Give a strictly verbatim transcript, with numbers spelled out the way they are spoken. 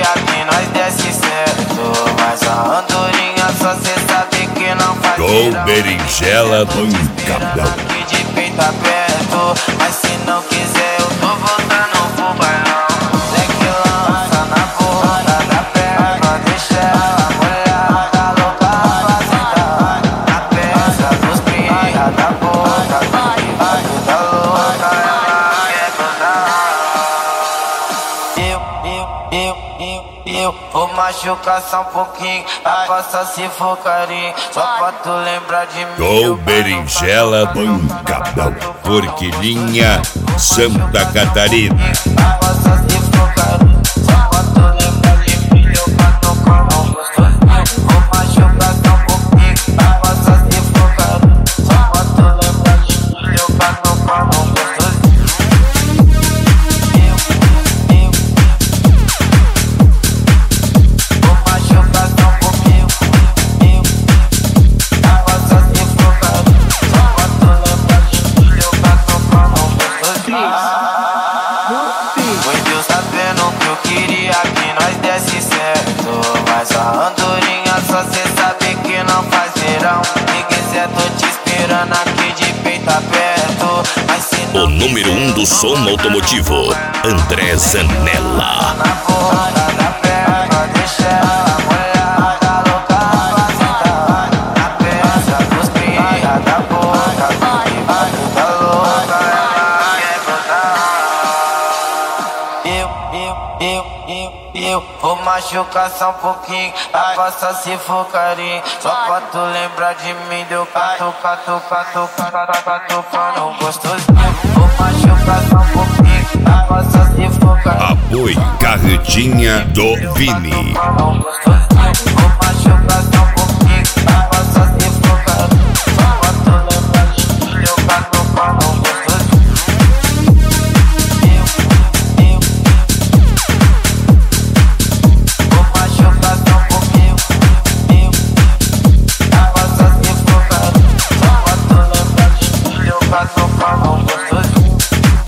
que nós desce certo. Mas a andorinha só cê sabe que não faz. Com berinjela pancada. Aqui de peito aberto. Mas se não quiser eu tô voltando pro bailão. Leque lança na boca da perna. Deixa ela molhar, galocar, fazentar. Na peça dos cria da boca. Do da louca, ela quer gozar. Eu, eu, eu, eu, eu vou machucar só um pouquinho. A passa se for carinho. Só pra tu lembrar de mim. Com berinjela pancada. Forquilinha, Santa Catarina. A passa se for carinho. Só pra tu lembrar de mim. Eu bato com a mão gostosinho. Vou machucar só um pouquinho. A passa se for carinho. Só pra tu lembrar de mim. Eu bato com a mão gostosinho. Foi Deus sabendo que eu queria que nós desse certo. Mas a andorinha só cê sabe que não faz verão. Ninguém cê, tô te esperando aqui de peito aberto. Mas se não O número um do som automotivo, André Zanella. na boca da perna, deixa ela molhar, galocar, fazentar. Na peça dos cria da boca. Do da louca, ela quer gozar. Eu, eu, eu, eu, eu vou machucar só um pouquinho. A passa se for carinho. Só pra tu lembrar de mim. Deu cato, cato, cato, cato, cato, pano gostosinho. Vou machucar só um pouquinho. A passa se for carinho. Apoio Carretinha do Vini. Pano gostosinho.